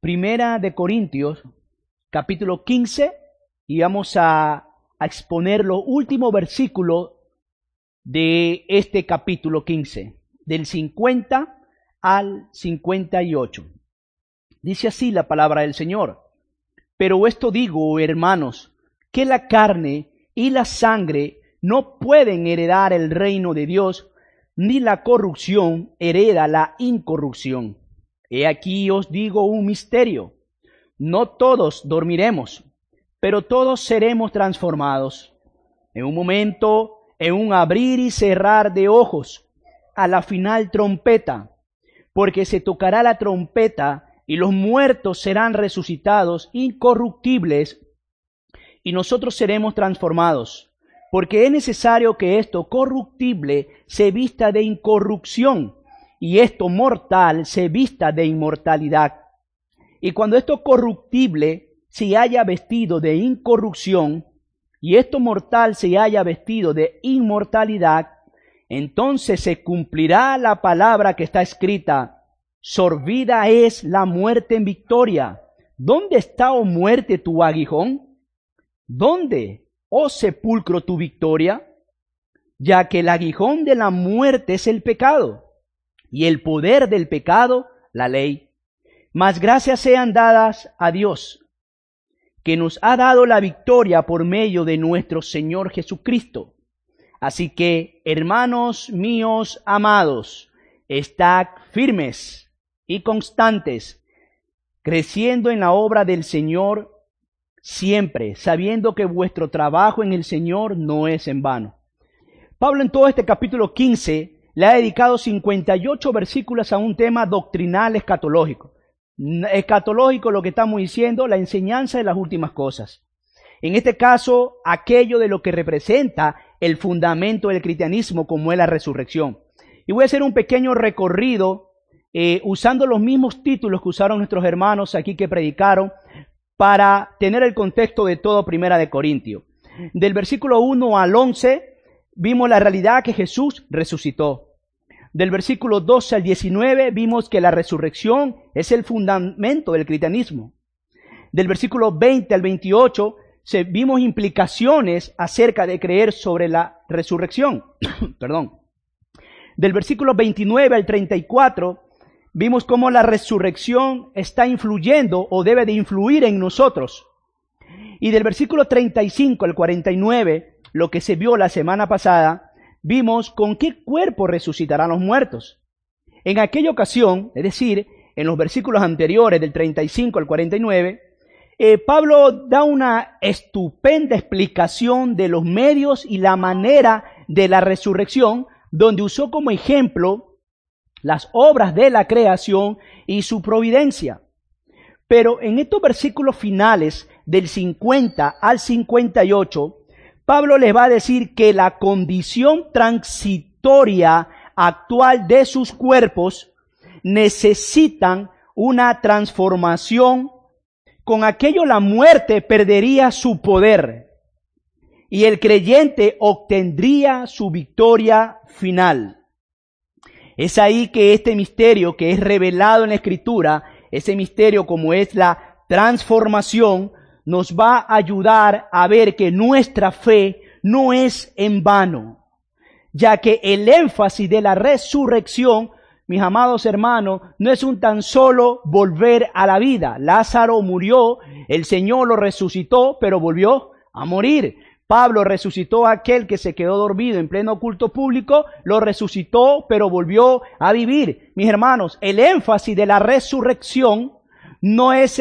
Primera de Corintios, capítulo 15, y vamos a exponer los últimos versículos de este capítulo 15, del 50 al 58. Dice así la palabra del Señor: pero esto digo, hermanos, que la carne y la sangre no pueden heredar el reino de Dios, ni la corrupción hereda la incorrupción. He aquí os digo un misterio: no todos dormiremos, pero todos seremos transformados. En un momento, en un abrir y cerrar de ojos, a la final trompeta, porque se tocará la trompeta y los muertos serán resucitados incorruptibles y nosotros seremos transformados, porque es necesario que esto corruptible se vista de incorrupción y esto mortal se vista de inmortalidad. Y cuando esto corruptible se haya vestido de incorrupción y esto mortal se haya vestido de inmortalidad, entonces se cumplirá la palabra que está escrita: sorbida es la muerte en victoria. ¿Dónde está, oh muerte, tu aguijón? ¿Dónde, oh sepulcro, tu victoria? Ya que el aguijón de la muerte es el pecado, y el poder del pecado, la ley. Mas gracias sean dadas a Dios, que nos ha dado la victoria por medio de nuestro Señor Jesucristo. Así que, hermanos míos amados, estad firmes y constantes, creciendo en la obra del Señor siempre, sabiendo que vuestro trabajo en el Señor no es en vano. Pablo en todo este capítulo 15 le ha dedicado 58 versículos a un tema doctrinal escatológico. Escatológico, lo que estamos diciendo, la enseñanza de las últimas cosas. En este caso, aquello de lo que representa el fundamento del cristianismo, como es la resurrección. Y voy a hacer un pequeño recorrido usando los mismos títulos que usaron nuestros hermanos aquí que predicaron, para tener el contexto de todo Primera de Corintios. Del versículo 1 al 11 vimos la realidad que Jesús resucitó. Del versículo 12 al 19 vimos que la resurrección es el fundamento del cristianismo. Del versículo 20 al 28 vimos implicaciones acerca de creer sobre la resurrección. Perdón. Del versículo 29 al 34 vimos cómo la resurrección está influyendo o debe de influir en nosotros. Y del versículo 35 al 49, lo que se vio la semana pasada, vimos con qué cuerpo resucitarán los muertos. En aquella ocasión, es decir, en los versículos anteriores del 35 al 49, Pablo da una estupenda explicación de los medios y la manera de la resurrección, donde usó como ejemplo las obras de la creación y su providencia. Pero en estos versículos finales del 50 al 58, Pablo les va a decir que la condición transitoria actual de sus cuerpos necesitan una transformación. Con aquello la muerte perdería su poder y el creyente obtendría su victoria final. Es ahí que este misterio que es revelado en la Escritura, ese misterio como es la transformación, nos va a ayudar a ver que nuestra fe no es en vano, ya que el énfasis de la resurrección, mis amados hermanos, no es un tan solo volver a la vida. Lázaro murió, el Señor lo resucitó, pero volvió a morir. Pablo resucitó a aquel que se quedó dormido en pleno culto público, lo resucitó, pero volvió a vivir. Mis hermanos, el énfasis de la resurrección no es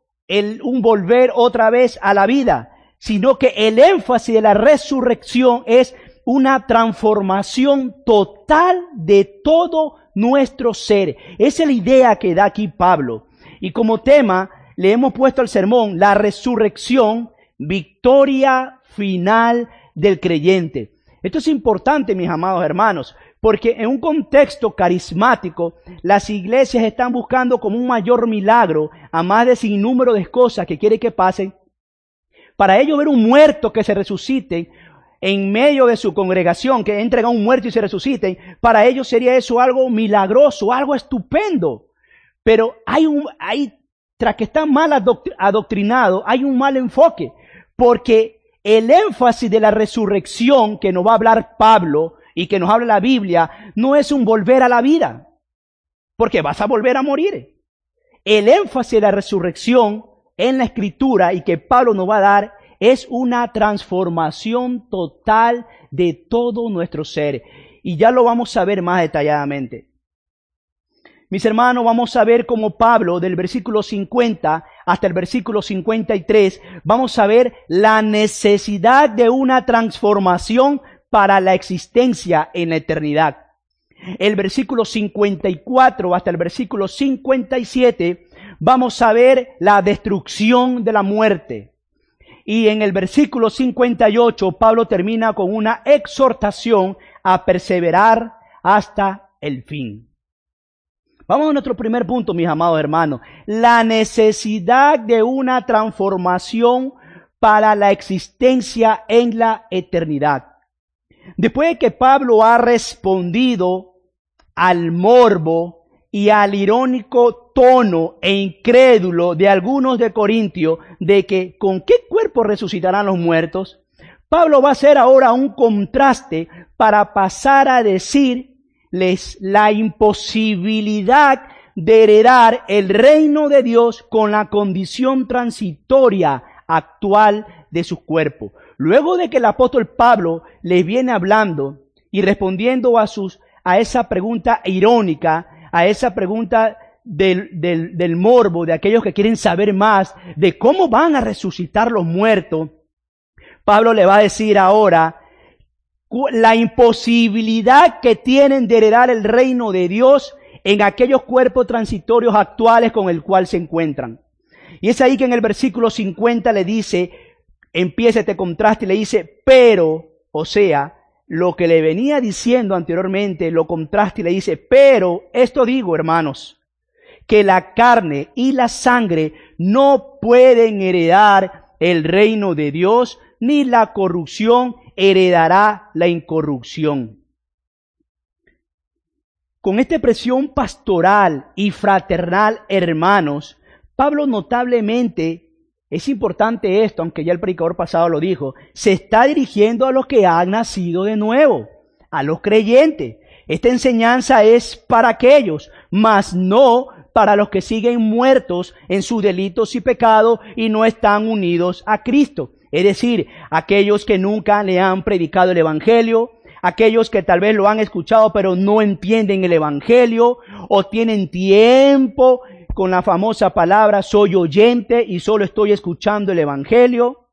un volver otra vez a la vida, sino que el énfasis de la resurrección es una transformación total de todo nuestro ser. Esa es la idea que da aquí Pablo. Y como tema le hemos puesto al sermón: la resurrección, victoria final del creyente. Esto es importante, mis amados hermanos, porque en un contexto carismático, las iglesias están buscando como un mayor milagro, a más de sinnúmero de cosas que quiere que pasen. Para ellos ver un muerto que se resucite en medio de su congregación, que entren a un muerto y se resuciten, para ellos sería eso algo milagroso, algo estupendo. Pero hay tras que están mal adoctrinados, hay un mal enfoque, porque el énfasis de la resurrección que nos va a hablar Pablo y que nos habla la Biblia no es un volver a la vida, porque vas a volver a morir. El énfasis de la resurrección en la Escritura y que Pablo nos va a dar es una transformación total de todo nuestro ser. Y ya lo vamos a ver más detalladamente. Mis hermanos, vamos a ver cómo Pablo, del versículo 50 hasta el versículo 53, vamos a ver la necesidad de una transformación para la existencia en la eternidad. El versículo 54 hasta el versículo 57, vamos a ver la destrucción de la muerte. Y en el versículo 58, Pablo termina con una exhortación a perseverar hasta el fin. Vamos a nuestro primer punto, mis amados hermanos. La necesidad de una transformación para la existencia en la eternidad. Después de que Pablo ha respondido al morbo y al irónico tono e incrédulo de algunos de Corintios de que ¿con qué cuerpo resucitarán los muertos?, Pablo va a hacer ahora un contraste para pasar a decirles la imposibilidad de heredar el reino de Dios con la condición transitoria actual de sus cuerpos. Luego de que el apóstol Pablo les viene hablando y respondiendo a esa pregunta irónica, a esa pregunta del morbo, de aquellos que quieren saber más de cómo van a resucitar los muertos, Pablo le va a decir ahora la imposibilidad que tienen de heredar el reino de Dios en aquellos cuerpos transitorios actuales con el cual se encuentran. Y es ahí que en el versículo 50 le dice, empieza este contraste y le dice, pero, o sea, lo que le venía diciendo anteriormente, lo contrasta y le dice, pero esto digo, hermanos, que la carne y la sangre no pueden heredar el reino de Dios, ni la corrupción heredará la incorrupción. Con esta expresión pastoral y fraternal, hermanos, Pablo notablemente, es importante esto, aunque ya el predicador pasado lo dijo, se está dirigiendo a los que han nacido de nuevo, a los creyentes. Esta enseñanza es para aquellos, mas no para los que siguen muertos en sus delitos y pecados y no están unidos a Cristo. Es decir, aquellos que nunca le han predicado el Evangelio, aquellos que tal vez lo han escuchado pero no entienden el Evangelio, o tienen tiempo con la famosa palabra soy oyente y solo estoy escuchando el Evangelio,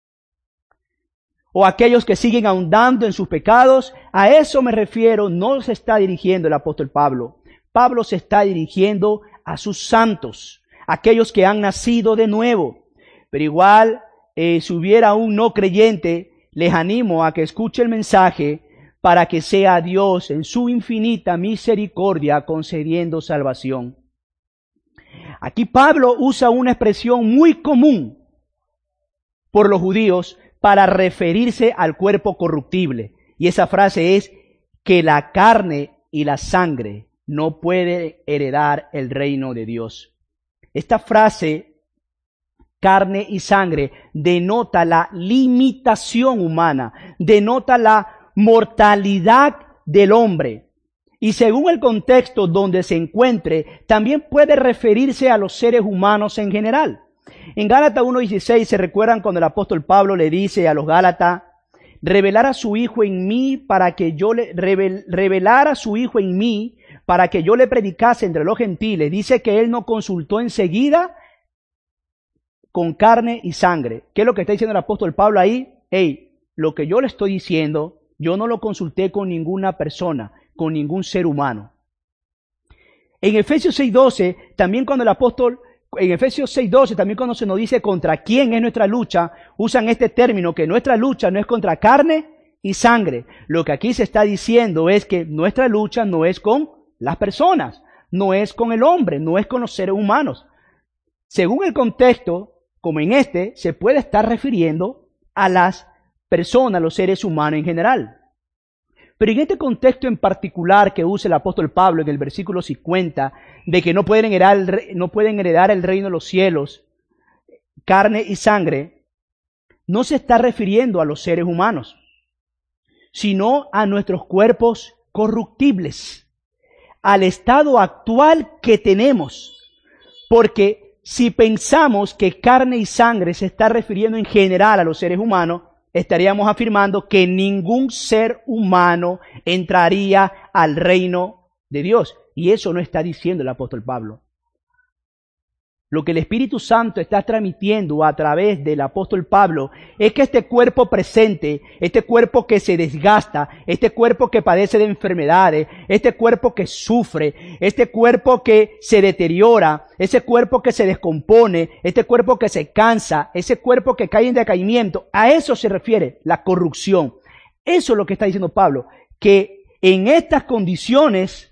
o aquellos que siguen ahondando en sus pecados. A eso me refiero, no se está dirigiendo el apóstol Pablo. Pablo se está dirigiendo a sus santos, aquellos que han nacido de nuevo. Pero igual, si hubiera un no creyente, les animo a que escuche el mensaje para que sea Dios en su infinita misericordia concediendo salvación. Aquí Pablo usa una expresión muy común por los judíos para referirse al cuerpo corruptible. Y esa frase es que la carne y la sangre no puede heredar el reino de Dios. Esta frase, carne y sangre, denota la limitación humana, denota la mortalidad del hombre. Y según el contexto donde se encuentre, también puede referirse a los seres humanos en general. En Gálatas 1:16 se recuerdan cuando el apóstol Pablo le dice a los Gálatas, revelar a su Hijo en mí para que yo le revelar a su Hijo en mí para que yo le predicase entre los gentiles. Dice que él no consultó enseguida con carne y sangre. ¿Qué es lo que está diciendo el apóstol Pablo ahí? Lo que yo le estoy diciendo, yo no lo consulté con ninguna persona, con ningún ser humano. En Efesios 6:12, también cuando el apóstol, en Efesios 6:12, también cuando se nos dice contra quién es nuestra lucha, usan este término, que nuestra lucha no es contra carne y sangre. Lo que aquí se está diciendo es que nuestra lucha no es con las personas, no es con el hombre, no es con los seres humanos. Según el contexto, como en este, se puede estar refiriendo a las personas, los seres humanos en general. Pero en este contexto en particular que usa el apóstol Pablo en el versículo 50, de que no pueden heredar el reino de los cielos, carne y sangre, no se está refiriendo a los seres humanos, sino a nuestros cuerpos corruptibles, al estado actual que tenemos. Porque si pensamos que carne y sangre se está refiriendo en general a los seres humanos, estaríamos afirmando que ningún ser humano entraría al reino de Dios. Y eso no está diciendo el apóstol Pablo. Lo que el Espíritu Santo está transmitiendo a través del apóstol Pablo es que este cuerpo presente, este cuerpo que se desgasta, este cuerpo que padece de enfermedades, este cuerpo que sufre, este cuerpo que se deteriora, ese cuerpo que se descompone, este cuerpo que se cansa, ese cuerpo que cae en decaimiento, a eso se refiere la corrupción. Eso es lo que está diciendo Pablo, que en estas condiciones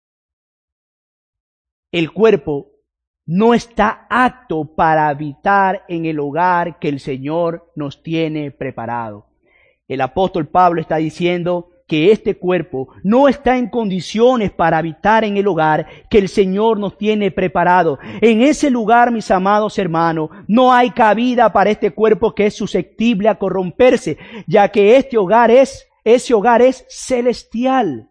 el cuerpo no está apto para habitar en el hogar que el Señor nos tiene preparado. El apóstol Pablo está diciendo que este cuerpo no está en condiciones para habitar en el hogar que el Señor nos tiene preparado. En ese lugar, mis amados hermanos, no hay cabida para este cuerpo que es susceptible a corromperse, ya que ese hogar es celestial.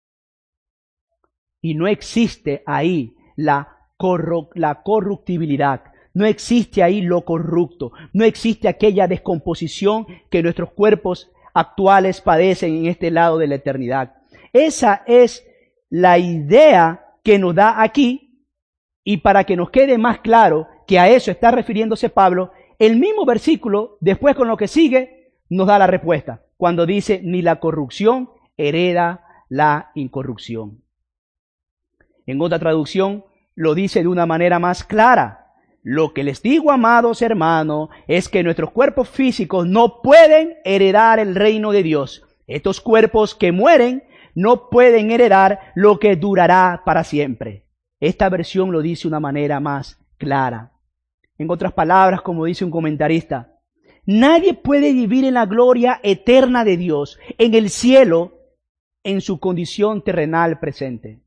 Y no existe ahí la corruptibilidad. No existe ahí lo corrupto. No existe aquella descomposición que nuestros cuerpos actuales padecen en este lado de la eternidad. Esa es la idea que nos da aquí, y para que nos quede más claro que a eso está refiriéndose Pablo, el mismo versículo, después con lo que sigue, nos da la respuesta, cuando dice, ni la corrupción hereda la incorrupción. En otra traducción, lo dice de una manera más clara. Lo que les digo, amados hermanos, es que nuestros cuerpos físicos no pueden heredar el reino de Dios. Estos cuerpos que mueren no pueden heredar lo que durará para siempre. Esta versión lo dice de una manera más clara. En otras palabras, como dice un comentarista, nadie puede vivir en la gloria eterna de Dios, en el cielo, en su condición terrenal presente.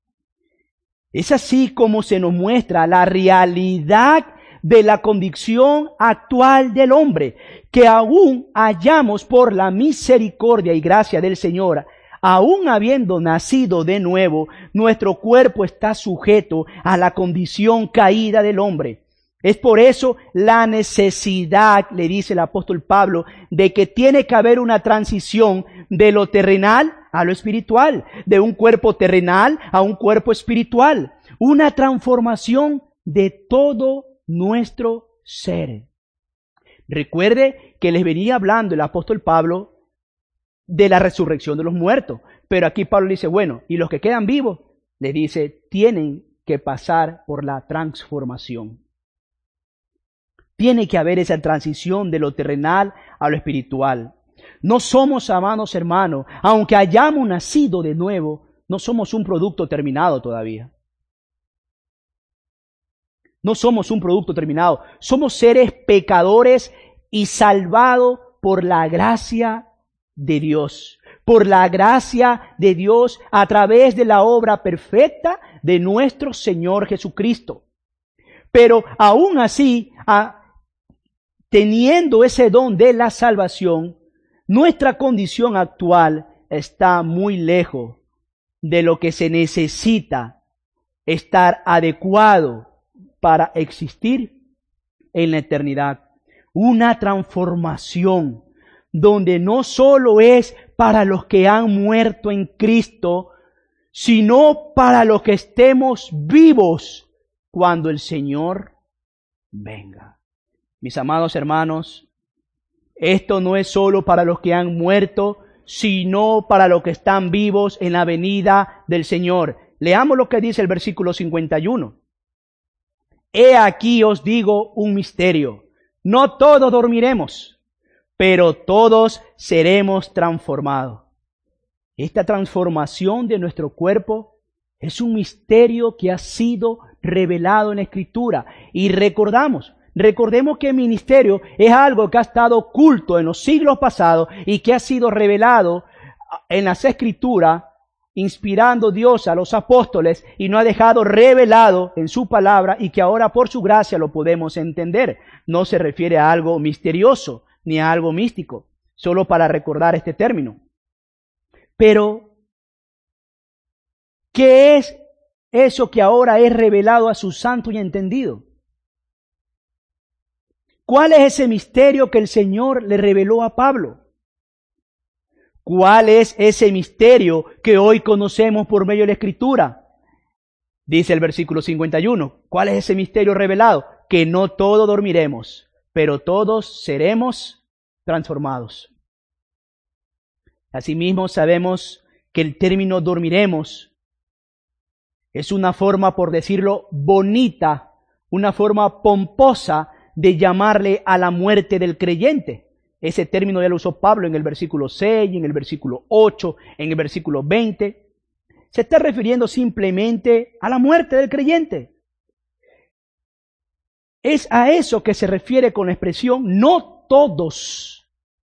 Es así como se nos muestra la realidad de la condición actual del hombre, que aún hallamos por la misericordia y gracia del Señor, aún habiendo nacido de nuevo, nuestro cuerpo está sujeto a la condición caída del hombre. Es por eso la necesidad, le dice el apóstol Pablo, de que tiene que haber una transición de lo terrenal a lo espiritual, de un cuerpo terrenal a un cuerpo espiritual, una transformación de todo nuestro ser. Recuerde que les venía hablando el apóstol Pablo de la resurrección de los muertos, pero aquí Pablo dice, bueno, y los que quedan vivos, le dice, tienen que pasar por la transformación. Tiene que haber esa transición de lo terrenal a lo espiritual. No somos, amados hermanos, aunque hayamos nacido de nuevo, no somos un producto terminado todavía. No somos un producto terminado. Somos seres pecadores y salvados por la gracia de Dios. Por la gracia de Dios a través de la obra perfecta de nuestro Señor Jesucristo. Pero aún así, teniendo ese don de la salvación, nuestra condición actual está muy lejos de lo que se necesita estar adecuado para existir en la eternidad. Una transformación donde no solo es para los que han muerto en Cristo, sino para los que estemos vivos cuando el Señor venga. Mis amados hermanos, esto no es solo para los que han muerto, sino para los que están vivos en la venida del Señor. Leamos lo que dice el versículo 51. He aquí os digo un misterio. No todos dormiremos, pero todos seremos transformados. Esta transformación de nuestro cuerpo es un misterio que ha sido revelado en la Escritura. Y recordemos que el ministerio es algo que ha estado oculto en los siglos pasados y que ha sido revelado en las Escrituras, inspirando Dios a los apóstoles y no ha dejado revelado en su palabra y que ahora por su gracia lo podemos entender. No se refiere a algo misterioso ni a algo místico, solo para recordar este término. Pero, ¿qué es eso que ahora es revelado a su santo y entendido? ¿Cuál es ese misterio que el Señor le reveló a Pablo? ¿Cuál es ese misterio que hoy conocemos por medio de la Escritura? Dice el versículo 51. ¿Cuál es ese misterio revelado? Que no todos dormiremos, pero todos seremos transformados. Asimismo, sabemos que el término dormiremos es una forma, por decirlo, bonita, una forma pomposa de llamarle a la muerte del creyente. Ese término ya lo usó Pablo en el versículo 6, en el versículo 8, en el versículo 20. Se está refiriendo simplemente a la muerte del creyente. Es a eso que se refiere con la expresión no todos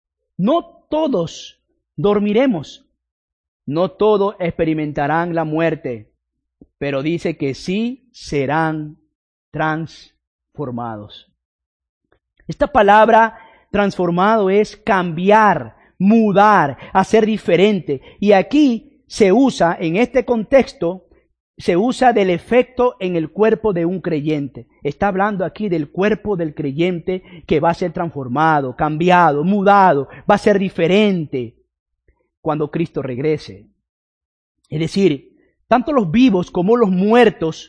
dormiremos. No todos experimentarán la muerte, pero dice que sí serán transformados. Esta palabra transformado es cambiar, mudar, hacer diferente. Y aquí se usa, en este contexto, se usa del efecto en el cuerpo de un creyente. Está hablando aquí del cuerpo del creyente que va a ser transformado, cambiado, mudado, va a ser diferente cuando Cristo regrese. Es decir, tanto los vivos como los muertos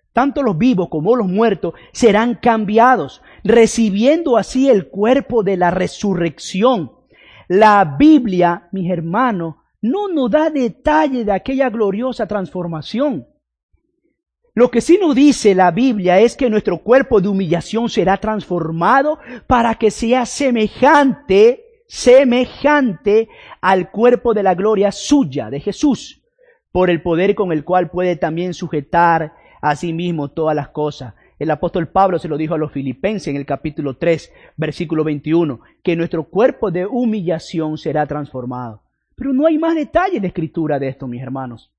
serán cambiados, recibiendo así el cuerpo de la resurrección. La Biblia, mis hermanos, no nos da detalle de aquella gloriosa transformación. Lo que sí nos dice la Biblia es que nuestro cuerpo de humillación será transformado para que sea semejante al cuerpo de la gloria suya, de Jesús, por el poder con el cual puede también sujetar a sí mismo todas las cosas. El apóstol Pablo se lo dijo a los filipenses en el capítulo 3, versículo 21, que nuestro cuerpo de humillación será transformado. Pero no hay más detalle en la Escritura de esto, mis hermanos.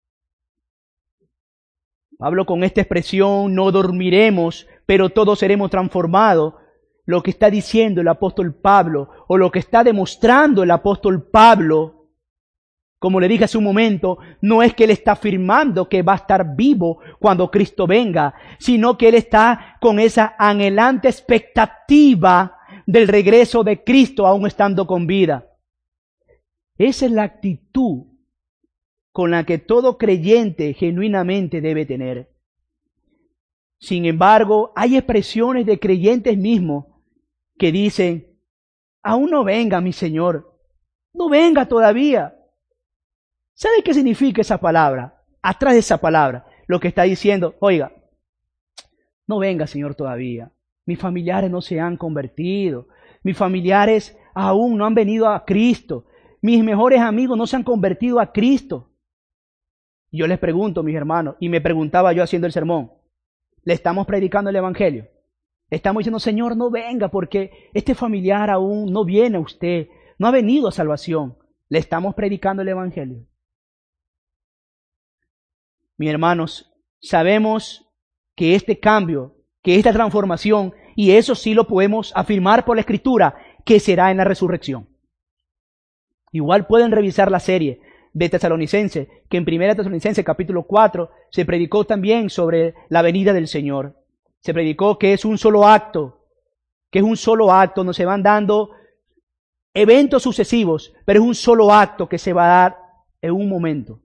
Pablo con esta expresión, no dormiremos, pero todos seremos transformados. Lo que está diciendo el apóstol Pablo, o lo que está demostrando el apóstol Pablo, como le dije hace un momento, no es que él está afirmando que va a estar vivo cuando Cristo venga, sino que él está con esa anhelante expectativa del regreso de Cristo aún estando con vida. Esa es la actitud con la que todo creyente genuinamente debe tener. Sin embargo, hay expresiones de creyentes mismos que dicen, aún no venga mi Señor, no venga todavía. ¿Sabe qué significa esa palabra? Atrás de esa palabra, lo que está diciendo, oiga, no venga Señor todavía, mis familiares no se han convertido, mis familiares aún no han venido a Cristo, mis mejores amigos no se han convertido a Cristo. Y yo les pregunto, mis hermanos, y me preguntaba yo haciendo el sermón, ¿le estamos predicando el Evangelio? Estamos diciendo, Señor, no venga porque este familiar aún no viene a usted, no ha venido a salvación. ¿Le estamos predicando el Evangelio? Mis hermanos, sabemos que este cambio, que esta transformación, y eso sí lo podemos afirmar por la Escritura, que será en la resurrección. Igual pueden revisar la serie de Tesalonicenses, que en 1 Tesalonicenses capítulo 4 se predicó también sobre la venida del Señor. Se predicó que es un solo acto, donde se van dando eventos sucesivos, pero es un solo acto que se va a dar en un momento.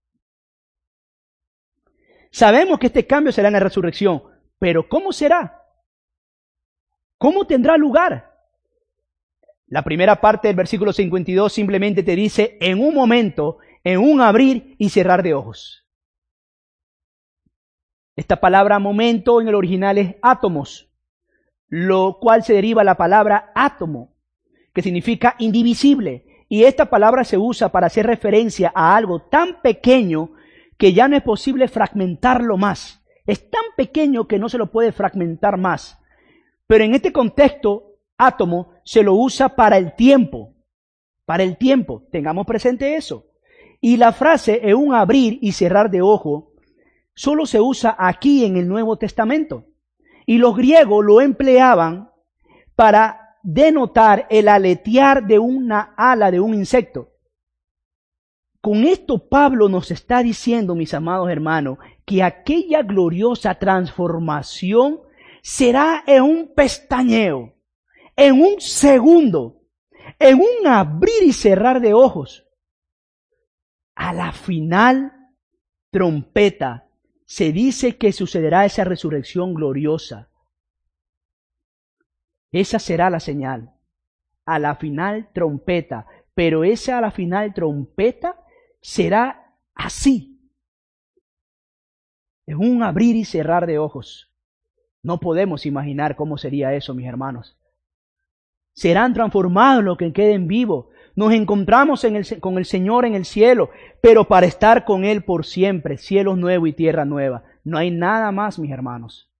Sabemos que este cambio será en la resurrección, pero ¿cómo será? ¿Cómo tendrá lugar? La primera parte del versículo 52 simplemente te dice en un momento, en un abrir y cerrar de ojos. Esta palabra momento en el original es átomos, lo cual se deriva de la palabra átomo, que significa indivisible. Y esta palabra se usa para hacer referencia a algo tan pequeño que ya no es posible fragmentarlo más. Es tan pequeño que no se lo puede fragmentar más. Pero en este contexto, átomo se lo usa para el tiempo. para el tiempo. Tengamos presente eso. Y la frase en un abrir y cerrar de ojo solo se usa aquí en el Nuevo Testamento. Y los griegos lo empleaban para denotar el aletear de una ala de un insecto. Con esto Pablo nos está diciendo, mis amados hermanos, que aquella gloriosa transformación será en un pestañeo, en un segundo, en un abrir y cerrar de ojos. A la final trompeta se dice que sucederá esa resurrección gloriosa. Esa será la señal. A la final trompeta. Pero esa a la final trompeta será así. Es un abrir y cerrar de ojos. No podemos imaginar cómo sería eso, mis hermanos. Serán transformados los que queden vivos. Nos encontramos con el Señor en el cielo, pero para estar con Él por siempre, cielos nuevos y tierra nueva. No hay nada más, mis hermanos.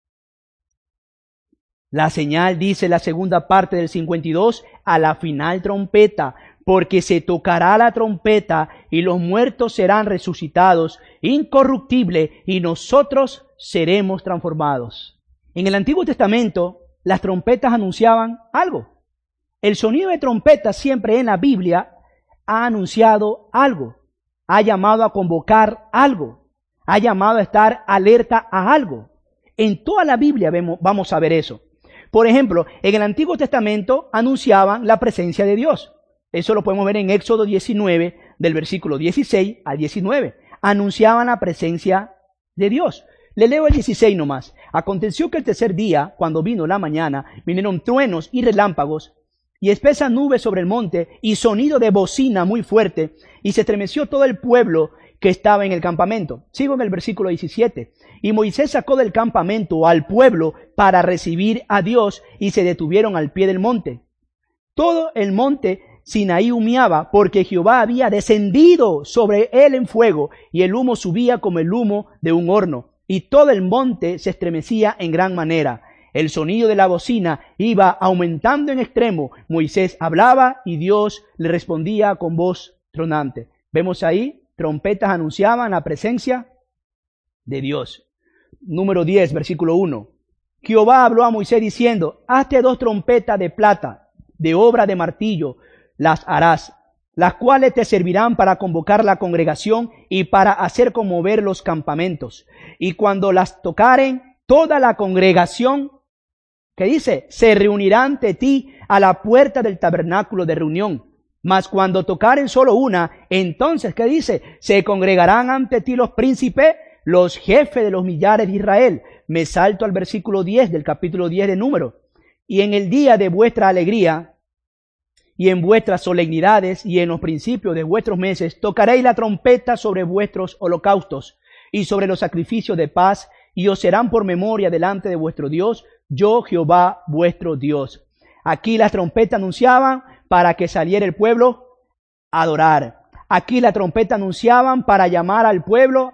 La señal dice la segunda parte del 52, a la final trompeta, porque se tocará la trompeta y los muertos serán resucitados, incorruptibles, y nosotros seremos transformados. En el Antiguo Testamento, las trompetas anunciaban algo. El sonido de trompeta siempre en la Biblia ha anunciado algo, ha llamado a convocar algo, ha llamado a estar alerta a algo. En toda la Biblia vamos a ver eso. Por ejemplo, en el Antiguo Testamento anunciaban la presencia de Dios. Eso lo podemos ver en Éxodo 19, del versículo 16 al 19. Anunciaban la presencia de Dios. Le leo el 16 nomás. Aconteció que el tercer día, cuando vino la mañana, vinieron truenos y relámpagos, y espesa nube sobre el monte, y sonido de bocina muy fuerte, y se estremeció todo el pueblo que estaba en el campamento. Sigo en el versículo 17. Y Moisés sacó del campamento al pueblo para recibir a Dios, y se detuvieron al pie del monte. Todo el monte Sinaí humeaba, porque Jehová había descendido sobre él en fuego, y el humo subía como el humo de un horno, y todo el monte se estremecía en gran manera. El sonido de la bocina iba aumentando en extremo. Moisés hablaba y Dios le respondía con voz tronante. Vemos ahí, trompetas anunciaban la presencia de Dios. Número 10, versículo 1. Jehová habló a Moisés diciendo, hazte 2 trompetas de plata, de obra de martillo, las harás, las cuales te servirán para convocar la congregación y para hacer conmover los campamentos. Y cuando las tocaren, toda la congregación, ¿qué dice? Se reunirá ante ti a la puerta del tabernáculo de reunión. Mas cuando tocaren solo una, entonces, ¿qué dice? Se congregarán ante ti los príncipes, los jefes de los millares de Israel. Me salto al versículo 10 del capítulo 10 de Números. Y en el día de vuestra alegría, y en vuestras solemnidades, y en los principios de vuestros meses, tocaréis la trompeta sobre vuestros holocaustos, y sobre los sacrificios de paz, y os serán por memoria delante de vuestro Dios, yo Jehová vuestro Dios. Aquí las trompetas anunciaban para que saliera el pueblo a adorar. Aquí la trompeta anunciaban para llamar al pueblo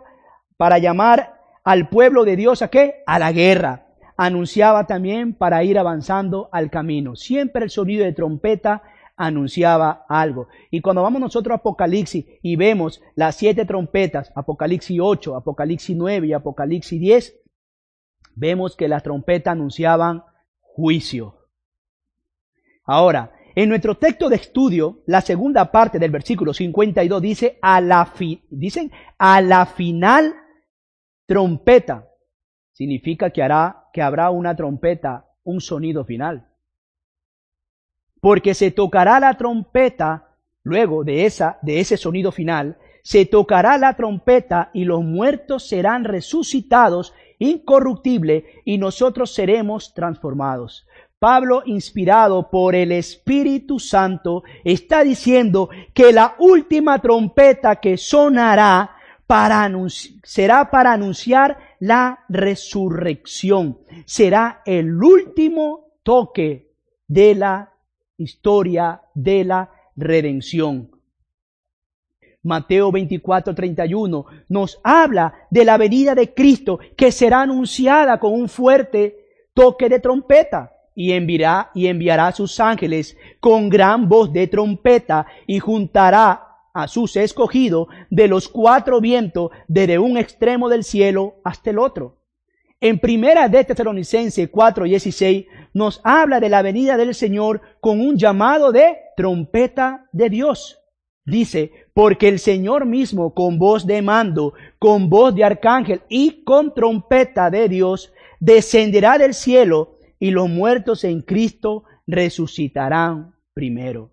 de Dios ¿a qué? A la guerra. Anunciaba también para ir avanzando al camino. Siempre el sonido de trompeta anunciaba algo. Y cuando vamos nosotros a Apocalipsis y vemos las 7 trompetas, Apocalipsis 8, Apocalipsis 9 y Apocalipsis 10, vemos que las trompetas anunciaban juicio. Ahora, en nuestro texto de estudio, la segunda parte del versículo 52 dice a la final trompeta. Significa que habrá una trompeta, un sonido final. Porque se tocará la trompeta, luego de ese sonido final, se tocará la trompeta y los muertos serán resucitados incorruptibles y nosotros seremos transformados. Pablo, inspirado por el Espíritu Santo, está diciendo que la última trompeta que sonará será para anunciar la resurrección. Será el último toque de la historia de la redención. Mateo 24:31 nos habla de la venida de Cristo que será anunciada con un fuerte toque de trompeta. enviará a sus ángeles con gran voz de trompeta y juntará a sus escogidos de los cuatro vientos desde un extremo del cielo hasta el otro. En primera de Tesalonicenses 4:16 nos habla de la venida del Señor con un llamado de trompeta de Dios. Dice, porque el Señor mismo con voz de mando, con voz de arcángel y con trompeta de Dios descenderá del cielo y los muertos en Cristo resucitarán primero.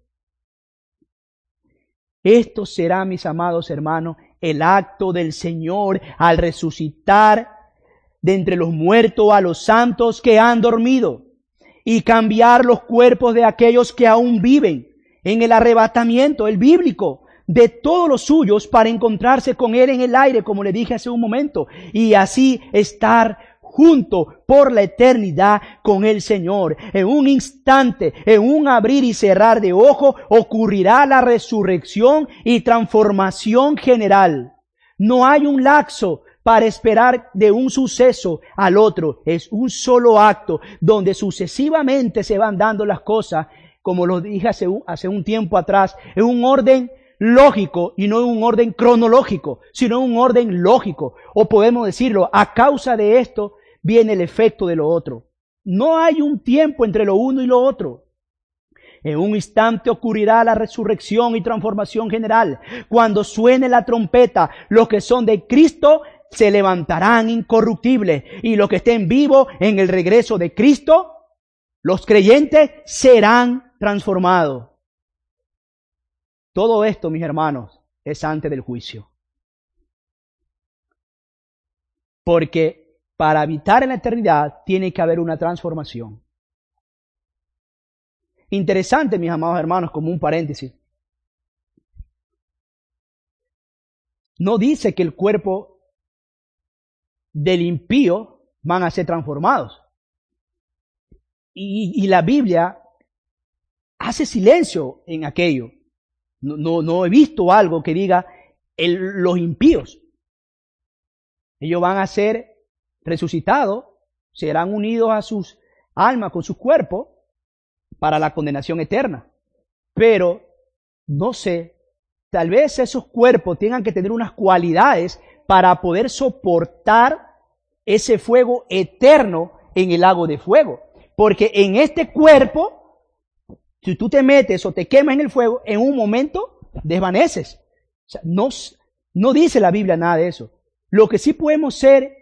Esto será, mis amados hermanos, el acto del Señor al resucitar de entre los muertos a los santos que han dormido y cambiar los cuerpos de aquellos que aún viven en el arrebatamiento, el bíblico, de todos los suyos para encontrarse con Él en el aire, como le dije hace un momento, y así estar junto por la eternidad con el Señor. En un instante, en un abrir y cerrar de ojo, ocurrirá la resurrección y transformación general. No hay un lapso para esperar de un suceso al otro. Es un solo acto donde sucesivamente se van dando las cosas, como lo dije hace un tiempo atrás, en un orden lógico y no en un orden cronológico, sino en un orden lógico. O podemos decirlo, a causa de esto viene el efecto de lo otro. No hay un tiempo entre lo uno y lo otro. En un instante ocurrirá la resurrección y transformación general. Cuando suene la trompeta, los que son de Cristo se levantarán incorruptibles, y los que estén vivos en el regreso de Cristo, los creyentes, serán transformados. Todo esto, mis hermanos, es antes del juicio. Porque para habitar en la eternidad tiene que haber una transformación. Interesante, mis amados hermanos, como un paréntesis. No dice que el cuerpo del impío van a ser transformados. Y la Biblia hace silencio en aquello. No he visto algo que diga los impíos. Ellos van a ser resucitados, serán unidos a sus almas con sus cuerpos para la condenación eterna. Pero, no sé, tal vez esos cuerpos tengan que tener unas cualidades para poder soportar ese fuego eterno en el lago de fuego. Porque en este cuerpo, si tú te metes o te quemas en el fuego, en un momento desvaneces. O sea, no dice la Biblia nada de eso. Lo que sí podemos ser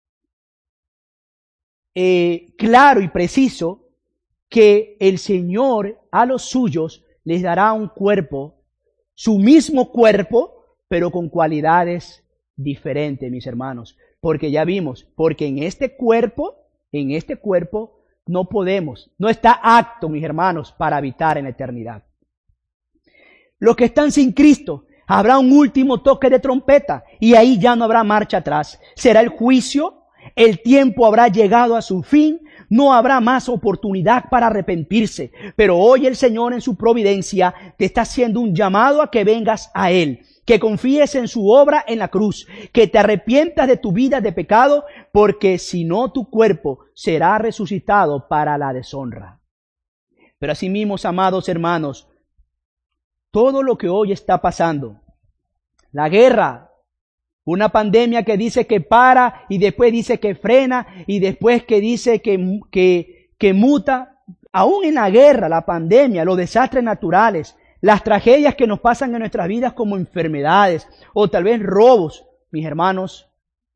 claro y preciso, que el Señor a los suyos les dará un cuerpo, su mismo cuerpo, pero con cualidades diferentes, mis hermanos. Porque ya vimos, porque en este cuerpo no podemos, no está apto, mis hermanos, para habitar en la eternidad. Los que están sin Cristo, habrá un último toque de trompeta y ahí ya no habrá marcha atrás. Será el juicio, el tiempo habrá llegado a su fin, no habrá más oportunidad para arrepentirse. Pero hoy el Señor en su providencia te está haciendo un llamado a que vengas a Él, que confíes en su obra en la cruz, que te arrepientas de tu vida de pecado, porque si no tu cuerpo será resucitado para la deshonra. Pero asimismo, amados hermanos, todo lo que hoy está pasando, la guerra, una pandemia que dice que para y después dice que frena y después que dice que muta, aún en la guerra, la pandemia, los desastres naturales, las tragedias que nos pasan en nuestras vidas como enfermedades o tal vez robos, mis hermanos,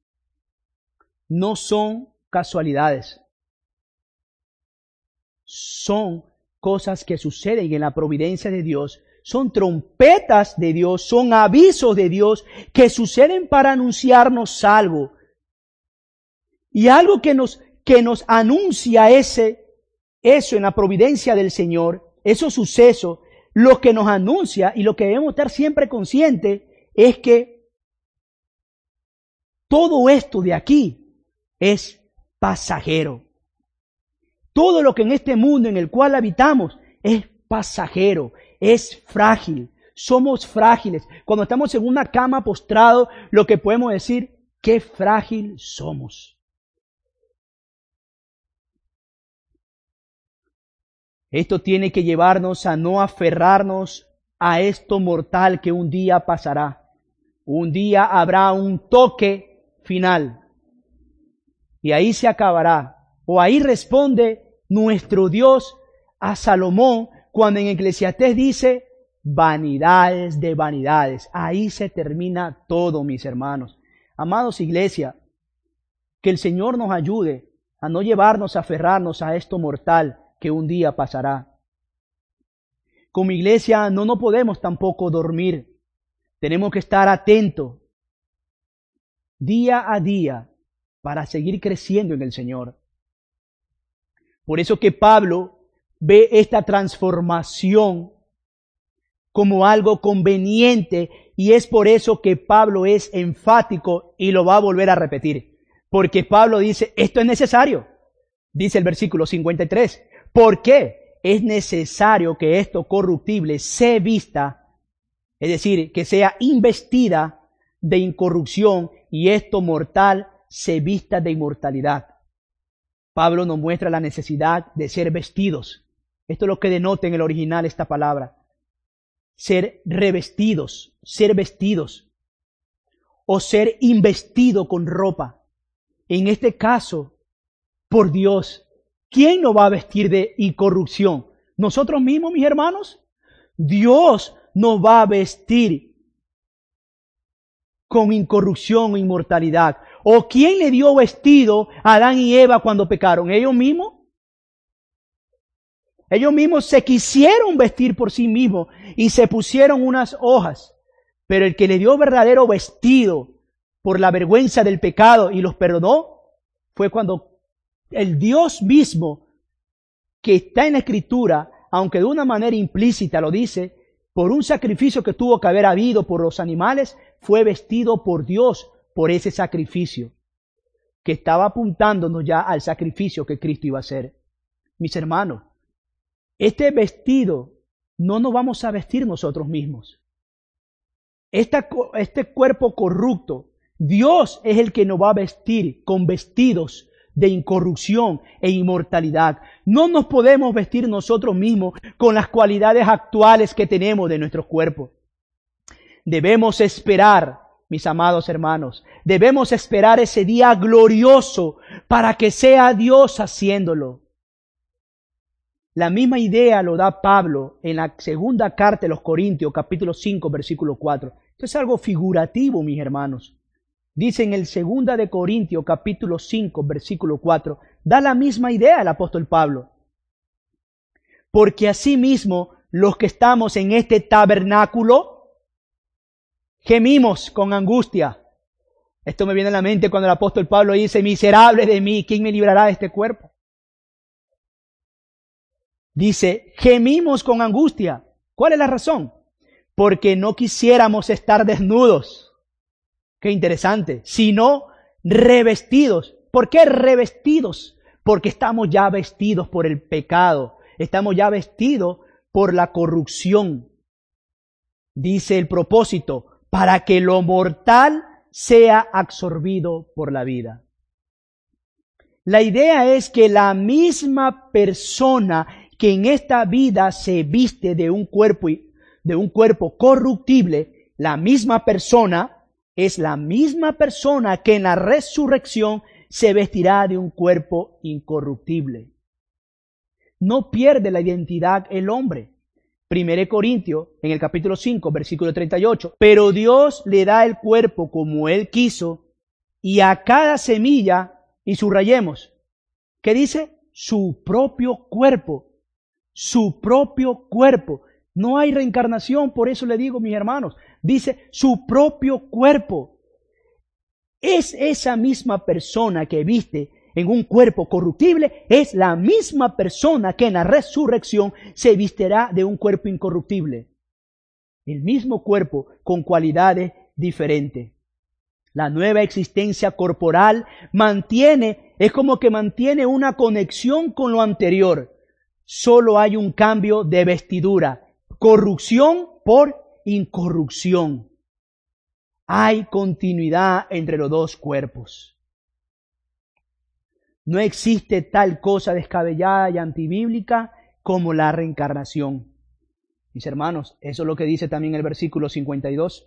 no son casualidades. Son cosas que suceden en la providencia de Dios. Son trompetas de Dios, son avisos de Dios que suceden para anunciarnos algo. Y algo que nos anuncia eso en la providencia del Señor, esos sucesos, lo que nos anuncia y lo que debemos estar siempre conscientes es que todo esto de aquí es pasajero. Todo lo que en este mundo en el cual habitamos es pasajero, es frágil. Somos frágiles. Cuando estamos en una cama postrado, lo que podemos decir, qué frágil somos. Esto tiene que llevarnos a no aferrarnos a esto mortal que un día pasará. Un día habrá un toque final y ahí se acabará. O ahí responde nuestro Dios a Salomón cuando en Eclesiastés dice: vanidades de vanidades. Ahí se termina todo, mis hermanos. Amados iglesia, que el Señor nos ayude a no llevarnos a aferrarnos a esto mortal que un día pasará. Como iglesia no podemos tampoco dormir. Tenemos que estar atentos día a día para seguir creciendo en el Señor. Por eso que Pablo ve esta transformación como algo conveniente, y es por eso que Pablo es enfático y lo va a volver a repetir. Porque Pablo dice, esto es necesario. Dice el versículo 53. ¿Por qué? Es necesario que esto corruptible se vista, es decir, que sea investida de incorrupción, y esto mortal se vista de inmortalidad. Pablo nos muestra la necesidad de ser vestidos. Esto es lo que denota en el original esta palabra. Ser revestidos, ser vestidos, o ser investido con ropa. En este caso, por Dios, ¿quién nos va a vestir de incorrupción? ¿Nosotros mismos, mis hermanos? Dios nos va a vestir con incorrupción e inmortalidad. ¿O quién le dio vestido a Adán y Eva cuando pecaron? ¿Ellos mismos? Ellos mismos se quisieron vestir por sí mismos y se pusieron unas hojas. Pero el que le dio verdadero vestido por la vergüenza del pecado y los perdonó fue cuando el Dios mismo, que está en la Escritura, aunque de una manera implícita lo dice, por un sacrificio que tuvo que haber habido por los animales, fue vestido por Dios por ese sacrificio, que estaba apuntándonos ya al sacrificio que Cristo iba a hacer. Mis hermanos, este vestido no nos vamos a vestir nosotros mismos. Este cuerpo corrupto, Dios es el que nos va a vestir con vestidos de incorrupción e inmortalidad. No nos podemos vestir nosotros mismos con las cualidades actuales que tenemos de nuestros cuerpos. Debemos esperar, mis amados hermanos, debemos esperar ese día glorioso para que sea Dios haciéndolo. La misma idea lo da Pablo en la segunda carta de los Corintios, capítulo 5, versículo 4. Esto es algo figurativo, mis hermanos. Dice en el 2 de Corintios, capítulo 5, versículo 4, da la misma idea el apóstol Pablo. Porque asimismo, los que estamos en este tabernáculo, gemimos con angustia. Esto me viene a la mente cuando el apóstol Pablo dice, miserable de mí, ¿quién me librará de este cuerpo? Dice, gemimos con angustia. ¿Cuál es la razón? Porque no quisiéramos estar desnudos. Qué interesante. Sino revestidos. ¿Por qué revestidos? Porque estamos ya vestidos por el pecado. Estamos ya vestidos por la corrupción. Dice el propósito, para que lo mortal sea absorbido por la vida. La idea es que la misma persona que en esta vida se viste de un cuerpo corruptible, la misma persona es la misma persona que en la resurrección se vestirá de un cuerpo incorruptible. No pierde la identidad el hombre. 1 Corintios, en el capítulo 5, versículo 38. Pero Dios le da el cuerpo como Él quiso, y a cada semilla, y subrayemos, ¿qué dice? Su propio cuerpo. Su propio cuerpo. No hay reencarnación, por eso le digo, mis hermanos. Dice su propio cuerpo. Es esa misma persona que viste en un cuerpo corruptible, es la misma persona que en la resurrección se vistirá de un cuerpo incorruptible. El mismo cuerpo con cualidades diferentes. La nueva existencia corporal es como que mantiene una conexión con lo anterior. Solo hay un cambio de vestidura. Corrupción por incorrupción. Hay continuidad entre los dos cuerpos. No existe tal cosa descabellada y antibíblica como la reencarnación. Mis hermanos, eso es lo que dice también el versículo 52.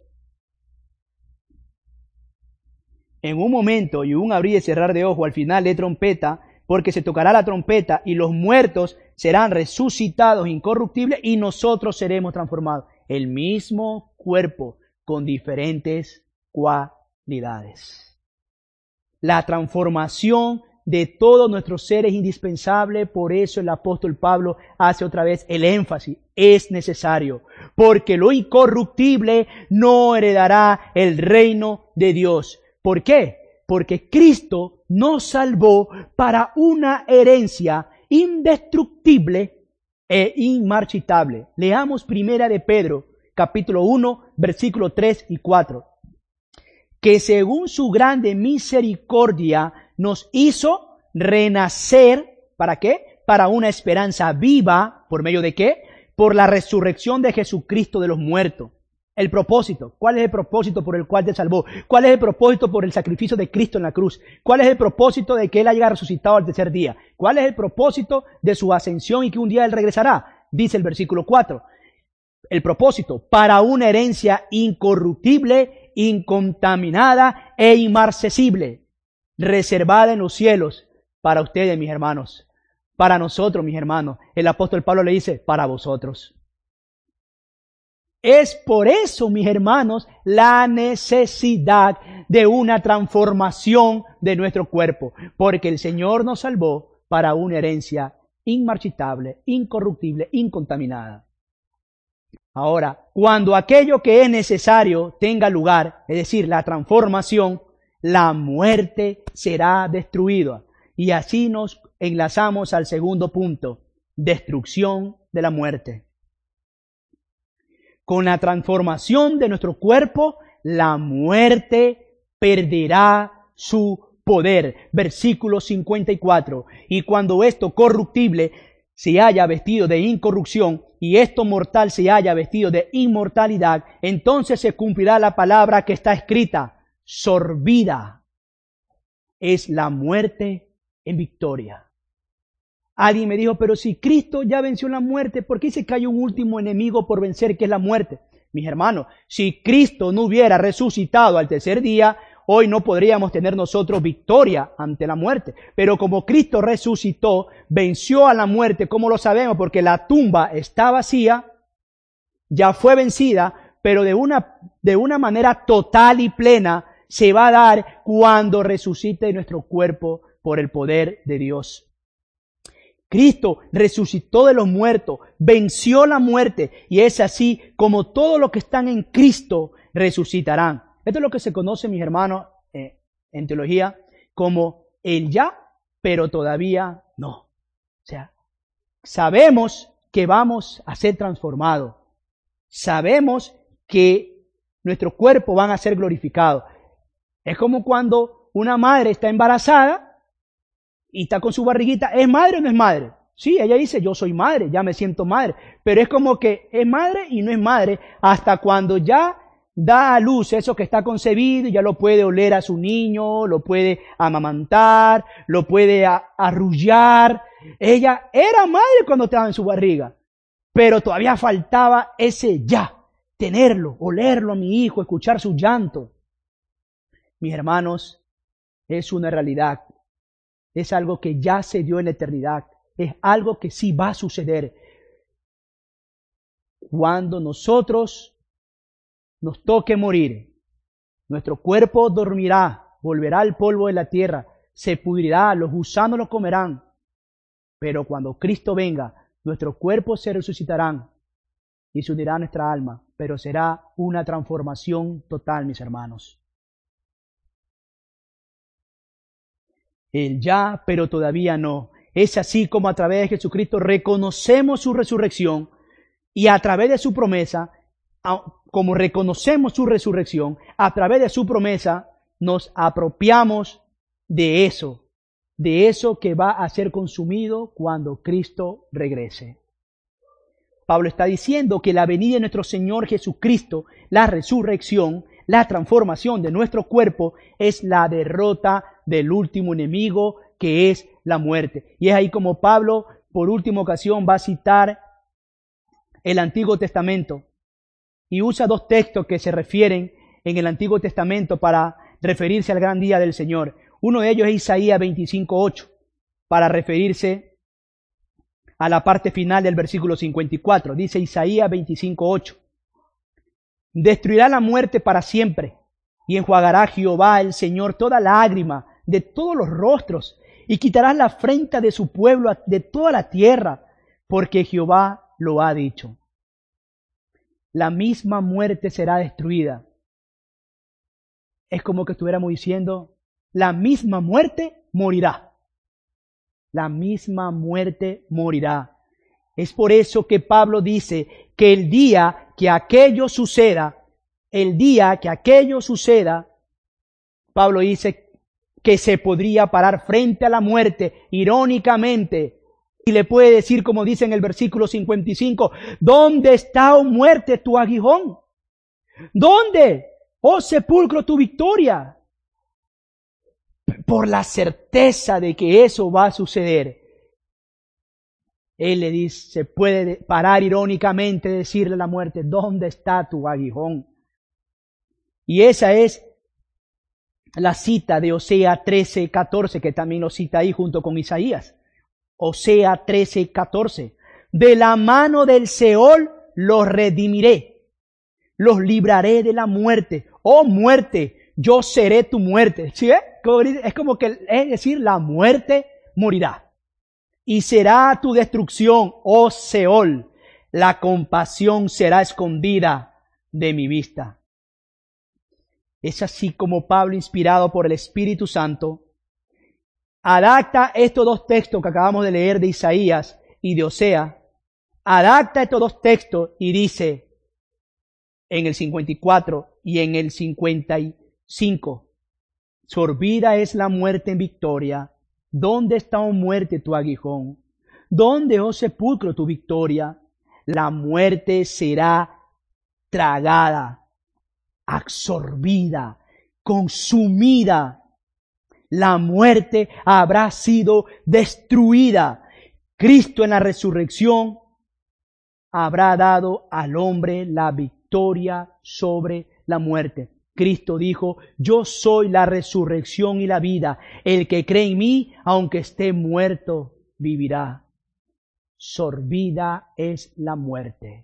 En un momento y un abrir y cerrar de ojo, al final de trompeta, porque se tocará la trompeta y los muertos serán resucitados incorruptibles y nosotros seremos transformados. El mismo cuerpo con diferentes cualidades. La transformación de todos nuestros seres es indispensable, por eso el apóstol Pablo hace otra vez el énfasis, es necesario, porque lo incorruptible no heredará el reino de Dios. ¿Por qué? Porque Cristo nos salvó para una herencia indestructible e inmarchitable. Leamos primera de Pedro, capítulo 1, versículos 3 y 4. Que según su grande misericordia nos hizo renacer, ¿para qué? Para una esperanza viva, ¿por medio de qué? Por la resurrección de Jesucristo de los muertos. El propósito. ¿Cuál es el propósito por el cual te salvó? ¿Cuál es el propósito por el sacrificio de Cristo en la cruz? ¿Cuál es el propósito de que Él haya resucitado al tercer día? ¿Cuál es el propósito de su ascensión y que un día Él regresará? Dice el versículo 4. El propósito, para una herencia incorruptible, incontaminada e inmarcesible, reservada en los cielos para ustedes, mis hermanos. Para nosotros, mis hermanos. El apóstol Pablo le dice, para vosotros. Es por eso, mis hermanos, la necesidad de una transformación de nuestro cuerpo, porque el Señor nos salvó para una herencia inmarchitable, incorruptible, incontaminada. Ahora, cuando aquello que es necesario tenga lugar, es decir, la transformación, la muerte será destruida. Y así nos enlazamos al segundo punto, destrucción de la muerte. Con la transformación de nuestro cuerpo, la muerte perderá su poder. Versículo 54. Y cuando esto corruptible se haya vestido de incorrupción y esto mortal se haya vestido de inmortalidad, entonces se cumplirá la palabra que está escrita, sorbida es la muerte en victoria. Alguien me dijo, pero si Cristo ya venció la muerte, ¿por qué dice que hay un último enemigo por vencer, que es la muerte? Mis hermanos, si Cristo no hubiera resucitado al tercer día, hoy no podríamos tener nosotros victoria ante la muerte. Pero como Cristo resucitó, venció a la muerte, ¿cómo lo sabemos? Porque la tumba está vacía, ya fue vencida, pero de una manera total y plena se va a dar cuando resucite nuestro cuerpo por el poder de Dios. Cristo resucitó de los muertos, venció la muerte y es así como todos los que están en Cristo resucitarán. Esto es lo que se conoce, mis hermanos, en teología como el ya, pero todavía no. O sea, sabemos que vamos a ser transformados. Sabemos que nuestros cuerpos van a ser glorificados. Es como cuando una madre está embarazada y está con su barriguita. ¿Es madre o no es madre? Sí, ella dice, yo soy madre, ya me siento madre. Pero es como que es madre y no es madre hasta cuando ya da a luz eso que está concebido y ya lo puede oler a su niño, lo puede amamantar, lo puede arrullar. Ella era madre cuando estaba en su barriga, pero todavía faltaba ese ya, tenerlo, olerlo a mi hijo, escuchar su llanto. Mis hermanos, es una realidad. Es algo que ya se dio en la eternidad. Es algo que sí va a suceder. Cuando nosotros nos toque morir, nuestro cuerpo dormirá, volverá al polvo de la tierra, se pudrirá, los gusanos lo comerán. Pero cuando Cristo venga, nuestros cuerpos se resucitarán y se unirá a nuestra alma. Pero será una transformación total, mis hermanos. El ya, pero todavía no. Es así como a través de Jesucristo reconocemos su resurrección y a través de su promesa, como reconocemos su resurrección, a través de su promesa nos apropiamos de eso que va a ser consumido cuando Cristo regrese. Pablo está diciendo que la venida de nuestro Señor Jesucristo, la resurrección, la transformación de nuestro cuerpo es la derrota del último enemigo que es la muerte. Y es ahí como Pablo por última ocasión, va a citar el Antiguo Testamento y usa dos textos que se refieren en el Antiguo Testamento para referirse al gran día del Señor. Uno de ellos es Isaías 25:8, para referirse a la parte final del versículo 54. Dice Isaías 25:8: destruirá la muerte para siempre, y enjuagará Jehová el Señor toda lágrima de todos los rostros, y quitará la afrenta de su pueblo de toda la tierra, porque Jehová lo ha dicho. La misma muerte será destruida. Es como que estuviéramos diciendo, la misma muerte morirá. La misma muerte morirá. Es por eso que Pablo dice que el día que aquello suceda, Pablo dice que se podría parar frente a la muerte, irónicamente, y le puede decir, como dice en el versículo 55, ¿dónde está, oh muerte, tu aguijón? ¿Dónde, oh sepulcro, tu victoria? Por la certeza de que eso va a suceder, él le dice, se puede parar irónicamente, decirle a la muerte, ¿dónde está tu aguijón? Y esa es la cita de Osea 13:14, que también lo cita ahí junto con Isaías. Osea 13:14. De la mano del Seol los redimiré, los libraré de la muerte. Oh muerte, yo seré tu muerte. ¿Sí? Es como que, es decir, la muerte morirá. Y será tu destrucción, oh Seol. La compasión será escondida de mi vista. Es así como Pablo, inspirado por el Espíritu Santo, adapta estos dos textos que acabamos de leer de Isaías y de Osea, adapta estos dos textos y dice en el 54 y en el 55, sorbida es la muerte en victoria. ¿Dónde está, oh muerte, tu aguijón? ¿Dónde, oh sepulcro, tu victoria? La muerte será tragada, absorbida, consumida. La muerte habrá sido destruida. Cristo en la resurrección habrá dado al hombre la victoria sobre la muerte. Cristo dijo, yo soy la resurrección y la vida. El que cree en mí, aunque esté muerto, vivirá. Sorbida es la muerte.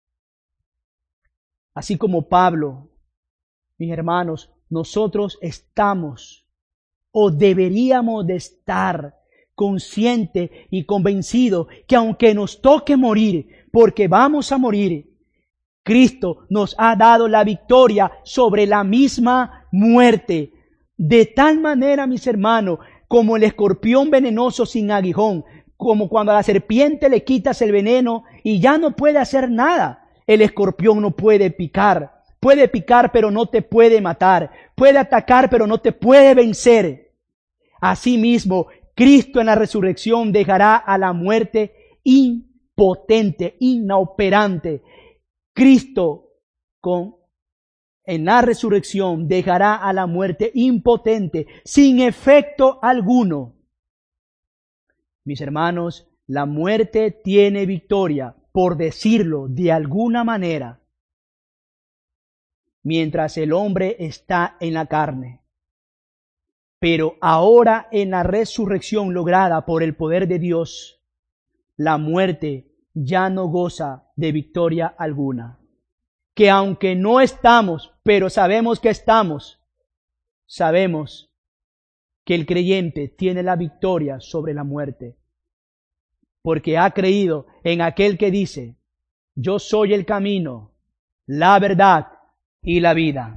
Así como Pablo, mis hermanos, nosotros estamos o deberíamos de estar conscientes y convencidos que aunque nos toque morir, porque vamos a morir, Cristo nos ha dado la victoria sobre la misma muerte. De tal manera, mis hermanos, como el escorpión venenoso sin aguijón, como cuando a la serpiente le quitas el veneno y ya no puede hacer nada. El escorpión no puede picar. Puede picar, pero no te puede matar. Puede atacar, pero no te puede vencer. Asimismo, Cristo en la resurrección dejará a la muerte impotente, inoperante. Cristo en la resurrección dejará a la muerte impotente, sin efecto alguno. Mis hermanos, la muerte tiene victoria, por decirlo de alguna manera, mientras el hombre está en la carne. Pero ahora en la resurrección lograda por el poder de Dios, la muerte ya no goza de victoria alguna. Que aunque no estamos, pero sabemos que estamos, sabemos que el creyente tiene la victoria sobre la muerte, porque ha creído en aquel que dice, yo soy el camino, la verdad y la vida.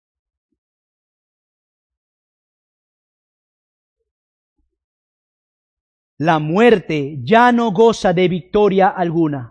La muerte ya no goza de victoria alguna.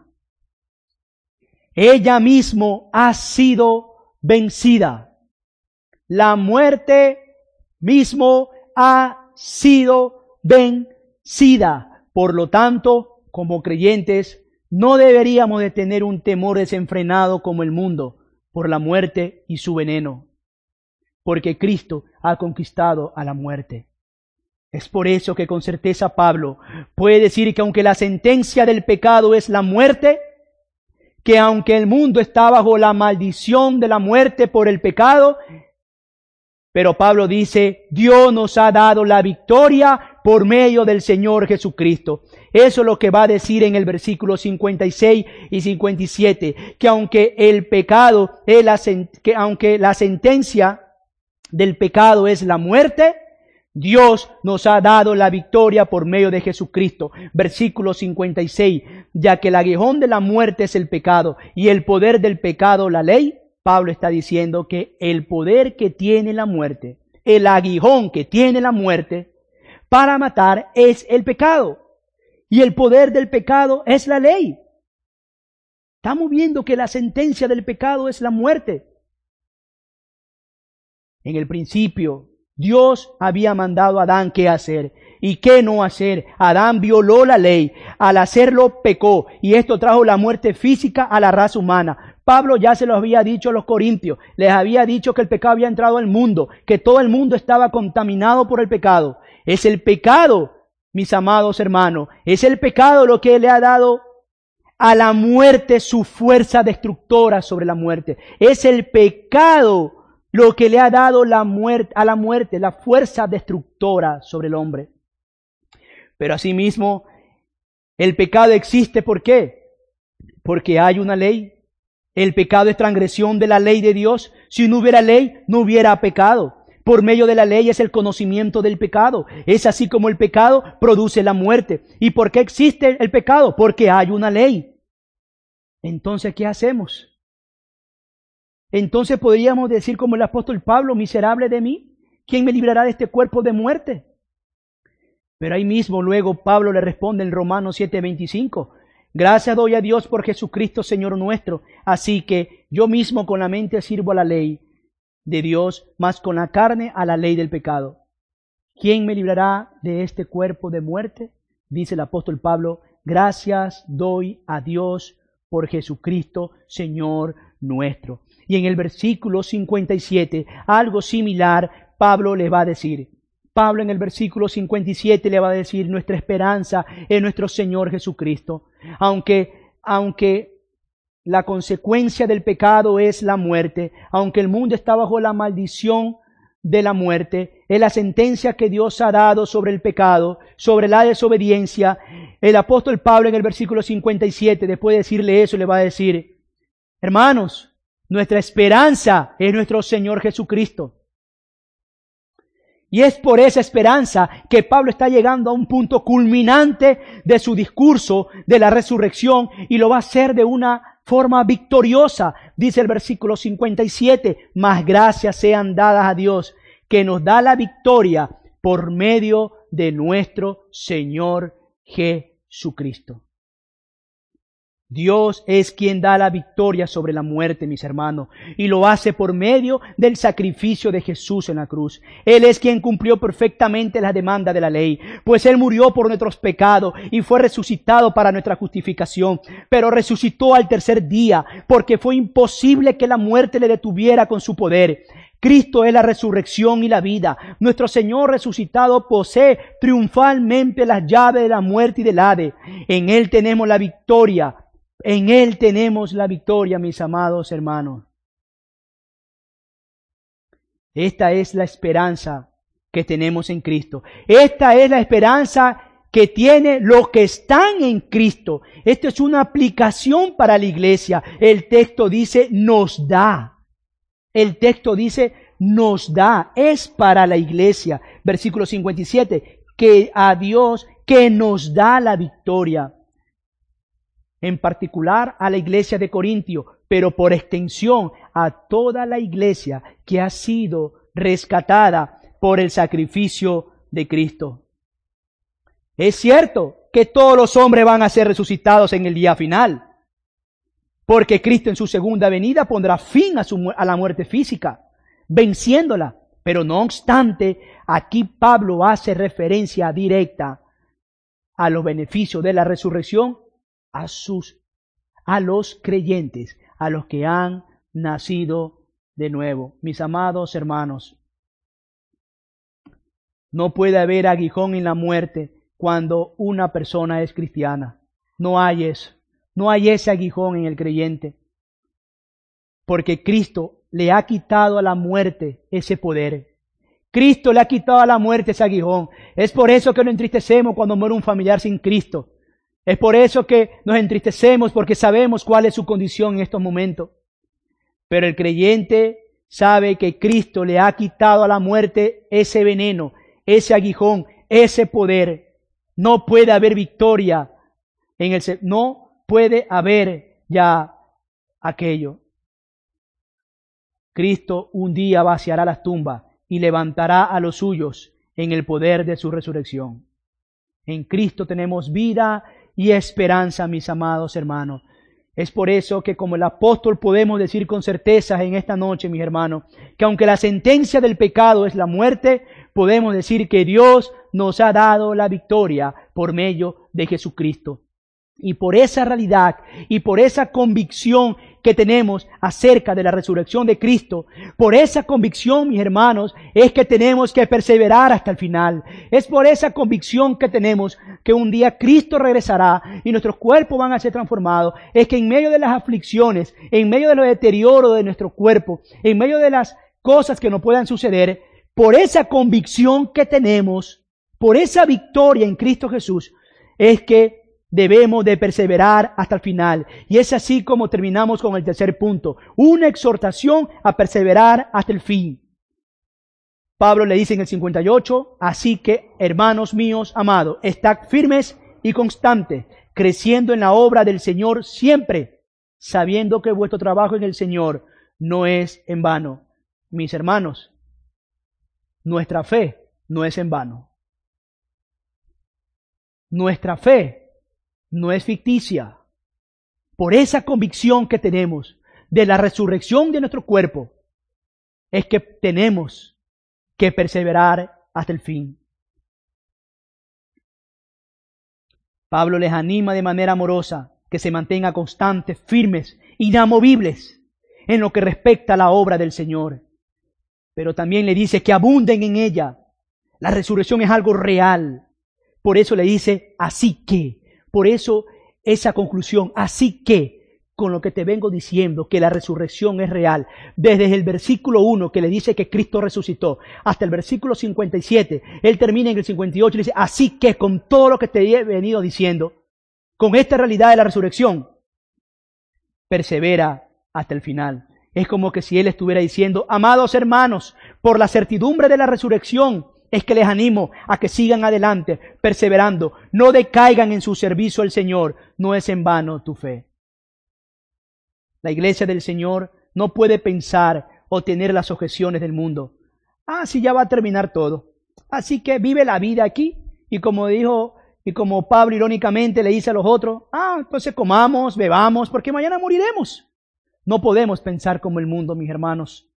Ella mismo ha sido vencida. La muerte mismo ha sido vencida. Por lo tanto, como creyentes, no deberíamos de tener un temor desenfrenado como el mundo por la muerte y su veneno, porque Cristo ha conquistado a la muerte. Es por eso que con certeza Pablo puede decir que aunque la sentencia del pecado es la muerte, que aunque el mundo está bajo la maldición de la muerte por el pecado, pero Pablo dice, Dios nos ha dado la victoria por medio del Señor Jesucristo. Eso es lo que va a decir en el versículo 56 y 57, que aunque el pecado aunque la sentencia del pecado es la muerte, Dios nos ha dado la victoria por medio de Jesucristo. Versículo 56, ya que el aguijón de la muerte es el pecado y el poder del pecado la ley. Pablo está diciendo que el poder que tiene la muerte, el aguijón que tiene la muerte para matar es el pecado. Y el poder del pecado es la ley. Estamos viendo que la sentencia del pecado es la muerte. En el principio, Dios había mandado a Adán qué hacer y qué no hacer. Adán violó la ley. Al hacerlo pecó y esto trajo la muerte física a la raza humana. Pablo ya se lo había dicho a los corintios. Les había dicho que el pecado había entrado al mundo, que todo el mundo estaba contaminado por el pecado. Es el pecado, mis amados hermanos, es el pecado lo que le ha dado a la muerte su fuerza destructora sobre la muerte. Es el pecado lo que le ha dado a la muerte la fuerza destructora sobre el hombre. Pero asimismo, el pecado existe, ¿por qué? Porque hay una ley. El pecado es transgresión de la ley de Dios. Si no hubiera ley, no hubiera pecado. Por medio de la ley es el conocimiento del pecado. Es así como el pecado produce la muerte. ¿Y por qué existe el pecado? Porque hay una ley. Entonces, ¿qué hacemos? Entonces podríamos decir como el apóstol Pablo, miserable de mí, ¿quién me librará de este cuerpo de muerte? Pero ahí mismo luego Pablo le responde en Romanos 7:25, gracias doy a Dios por Jesucristo Señor nuestro, así que yo mismo con la mente sirvo a la ley de Dios, mas con la carne a la ley del pecado. ¿Quién me librará de este cuerpo de muerte? Dice el apóstol Pablo, gracias doy a Dios por Jesucristo Señor nuestro. Y en el versículo 57, algo similar, Pablo le va a decir. Pablo en el versículo 57 le va a decir, nuestra esperanza es nuestro Señor Jesucristo. Aunque la consecuencia del pecado es la muerte, aunque el mundo está bajo la maldición de la muerte, es la sentencia que Dios ha dado sobre el pecado, sobre la desobediencia. El apóstol Pablo en el versículo 57, después de decirle eso, le va a decir, hermanos, nuestra esperanza es nuestro Señor Jesucristo. Y es por esa esperanza que Pablo está llegando a un punto culminante de su discurso de la resurrección y lo va a hacer de una forma victoriosa. Dice el versículo 57, mas gracias sean dadas a Dios que nos da la victoria por medio de nuestro Señor Jesucristo. Dios es quien da la victoria sobre la muerte, mis hermanos, y lo hace por medio del sacrificio de Jesús en la cruz. Él es quien cumplió perfectamente la demanda de la ley, pues Él murió por nuestros pecados y fue resucitado para nuestra justificación, pero resucitó al tercer día, porque fue imposible que la muerte le detuviera con su poder. Cristo es la resurrección y la vida. Nuestro Señor resucitado posee triunfalmente las llaves de la muerte y del Hades. En Él tenemos la victoria. En Él tenemos la victoria, mis amados hermanos. Esta es la esperanza que tenemos en Cristo. Esta es la esperanza que tienen los que están en Cristo. Esto es una aplicación para la iglesia. El texto dice, nos da. El texto dice, nos da. Es para la iglesia. Versículo 57, que a Dios que nos da la victoria. En particular a la iglesia de Corintio, pero por extensión a toda la iglesia que ha sido rescatada por el sacrificio de Cristo. Es cierto que todos los hombres van a ser resucitados en el día final, porque Cristo en su segunda venida pondrá fin a la muerte física, venciéndola. Pero no obstante, aquí Pablo hace referencia directa a los beneficios de la resurrección a los creyentes, a los que han nacido de nuevo. Mis amados hermanos, No puede haber aguijón en la muerte cuando una persona es cristiana. No hay eso. No hay ese aguijón en el creyente. Porque Cristo le ha quitado a la muerte ese poder. Cristo le ha quitado a la muerte ese aguijón. Es por eso que nos entristecemos cuando muere un familiar sin Cristo. Es por eso que nos entristecemos, porque sabemos cuál es su condición en estos momentos. Pero el creyente sabe que Cristo le ha quitado a la muerte ese veneno, ese aguijón, ese poder. No puede haber victoria no puede haber ya aquello. Cristo un día vaciará las tumbas y levantará a los suyos en el poder de su resurrección. En Cristo tenemos vida y esperanza, mis amados hermanos. Es por eso que como el apóstol podemos decir con certeza en esta noche, mis hermanos, que aunque la sentencia del pecado es la muerte, podemos decir que Dios nos ha dado la victoria por medio de Jesucristo. Y por esa realidad y por esa convicción que tenemos acerca de la resurrección de Cristo, por esa convicción, mis hermanos, es que tenemos que perseverar hasta el final. Es por esa convicción que tenemos que un día Cristo regresará y nuestros cuerpos van a ser transformados. Es que en medio de las aflicciones, en medio de los deterioros de nuestro cuerpo, en medio de las cosas que nos puedan suceder, por esa convicción que tenemos, por esa victoria en Cristo Jesús, es que debemos de perseverar hasta el final. Y es así como terminamos con el tercer punto. Una exhortación a perseverar hasta el fin. Pablo le dice en el 58, así que, hermanos míos amados, estad firmes y constantes, creciendo en la obra del Señor siempre, sabiendo que vuestro trabajo en el Señor no es en vano. Mis hermanos, nuestra fe no es en vano. Nuestra fe no es ficticia. Por esa convicción que tenemos de la resurrección de nuestro cuerpo, es que tenemos que perseverar hasta el fin. Pablo les anima de manera amorosa que se mantengan constantes, firmes, inamovibles en lo que respecta a la obra del Señor. Pero también le dice que abunden en ella. La resurrección es algo real. Por eso le dice, así que. Por eso esa conclusión, así que, con lo que te vengo diciendo, que la resurrección es real, desde el versículo 1 que le dice que Cristo resucitó, hasta el versículo 57, él termina en el 58 y le dice, así que con todo lo que te he venido diciendo, con esta realidad de la resurrección, persevera hasta el final. Es como que si él estuviera diciendo, amados hermanos, por la certidumbre de la resurrección, es que les animo a que sigan adelante, perseverando, no decaigan en su servicio al Señor, no es en vano tu fe. La iglesia del Señor no puede pensar o tener las objeciones del mundo. Sí, ya va a terminar todo. Así que vive la vida aquí, y como Pablo irónicamente le dice a los otros, entonces comamos, bebamos, porque mañana moriremos. No podemos pensar como el mundo, mis hermanos.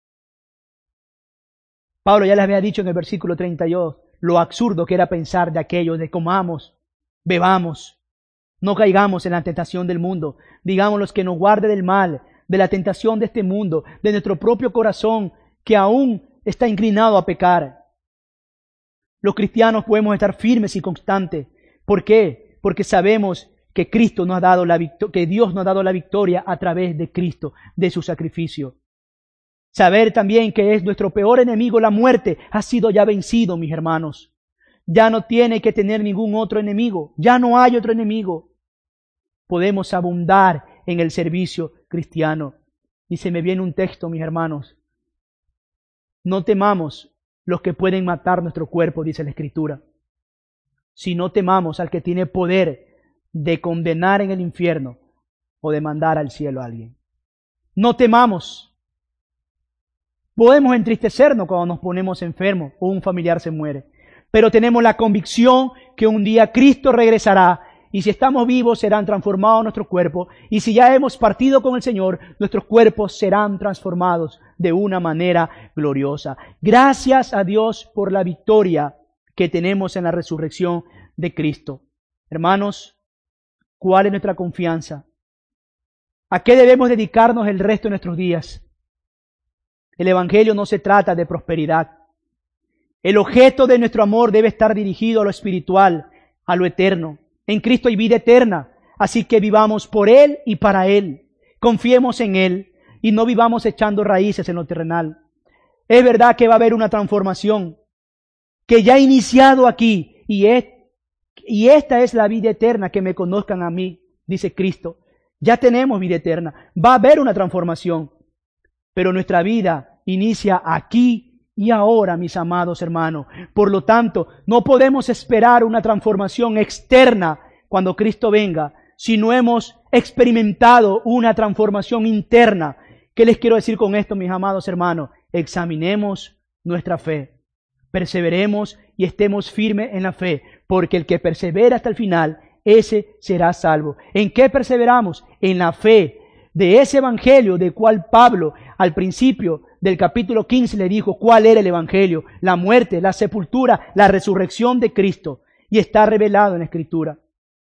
Pablo ya les había dicho en el versículo 32 lo absurdo que era pensar de aquellos de comamos, bebamos, no caigamos en la tentación del mundo. Digamos los que nos guarde del mal, de la tentación de este mundo, de nuestro propio corazón que aún está inclinado a pecar. Los cristianos podemos estar firmes y constantes. ¿Por qué? Porque sabemos que Cristo nos ha dado que Dios nos ha dado la victoria a través de Cristo, de su sacrificio. Saber también que es nuestro peor enemigo, la muerte, ha sido ya vencido, mis hermanos. Ya no tiene que tener ningún otro enemigo. Ya no hay otro enemigo. Podemos abundar en el servicio cristiano. Y se me viene un texto, mis hermanos. No temamos los que pueden matar nuestro cuerpo, dice la Escritura. Sino temamos al que tiene poder de condenar en el infierno o de mandar al cielo a alguien. No temamos. Podemos entristecernos cuando nos ponemos enfermos o un familiar se muere, pero tenemos la convicción que un día Cristo regresará y si estamos vivos serán transformados nuestros cuerpos y si ya hemos partido con el Señor, nuestros cuerpos serán transformados de una manera gloriosa. Gracias a Dios por la victoria que tenemos en la resurrección de Cristo. Hermanos, ¿cuál es nuestra confianza? ¿A qué debemos dedicarnos el resto de nuestros días? El Evangelio no se trata de prosperidad. El objeto de nuestro amor debe estar dirigido a lo espiritual, a lo eterno. En Cristo hay vida eterna, así que vivamos por Él y para Él. Confiemos en Él y no vivamos echando raíces en lo terrenal. Es verdad que va a haber una transformación que ya ha iniciado aquí y esta es la vida eterna, que me conozcan a mí, dice Cristo. Ya tenemos vida eterna. Va a haber una transformación, pero nuestra vida inicia aquí y ahora, mis amados hermanos. Por lo tanto, no podemos esperar una transformación externa cuando Cristo venga si no hemos experimentado una transformación interna. ¿Qué les quiero decir con esto, mis amados hermanos? Examinemos nuestra fe, perseveremos y estemos firmes en la fe, porque el que persevera hasta el final, ese será salvo. ¿En qué perseveramos? En la fe de ese evangelio de cual Pablo al principio del capítulo 15 le dijo cuál era el evangelio: la muerte, la sepultura, la resurrección de Cristo, y está revelado en la Escritura.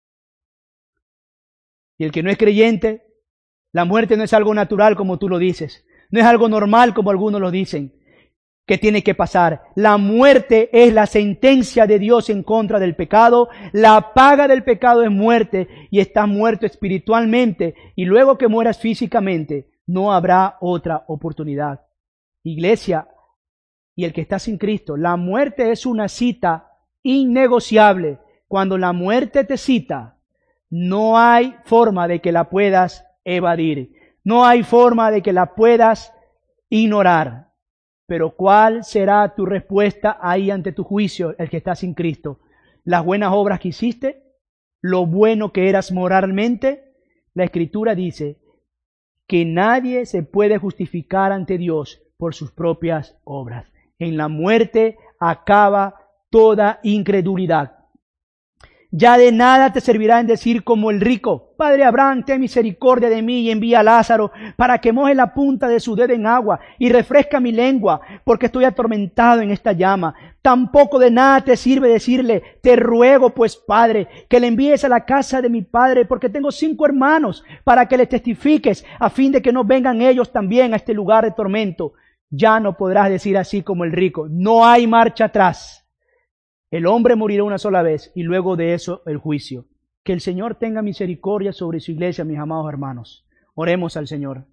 Y el que no es creyente, la muerte no es algo natural como tú lo dices, no es algo normal como algunos lo dicen, que tiene que pasar. La muerte es la sentencia de Dios en contra del pecado. La paga del pecado es muerte, y estás muerto espiritualmente, y luego que mueras físicamente no habrá otra oportunidad. Iglesia, y el que está sin Cristo, la muerte es una cita innegociable. Cuando la muerte te cita, no hay forma de que la puedas evadir, no hay forma de que la puedas ignorar. Pero ¿cuál será tu respuesta ahí ante tu juicio, el que está sin Cristo? ¿Las buenas obras que hiciste? ¿Lo bueno que eras moralmente? La Escritura dice que nadie se puede justificar ante Dios por sus propias obras. En la muerte acaba toda incredulidad. Ya de nada te servirá en decir como el rico: Padre Abraham, ten misericordia de mí y envía a Lázaro para que moje la punta de su dedo en agua y refresca mi lengua, porque estoy atormentado en esta llama. Tampoco de nada te sirve decirle: te ruego pues, Padre, que le envíes a la casa de mi padre, porque tengo 5 hermanos, para que les testifiques, a fin de que no vengan ellos también a este lugar de tormento. Ya no podrás decir así como el rico. No hay marcha atrás. El hombre morirá una sola vez y luego de eso el juicio. Que el Señor tenga misericordia sobre su iglesia, mis amados hermanos. Oremos al Señor.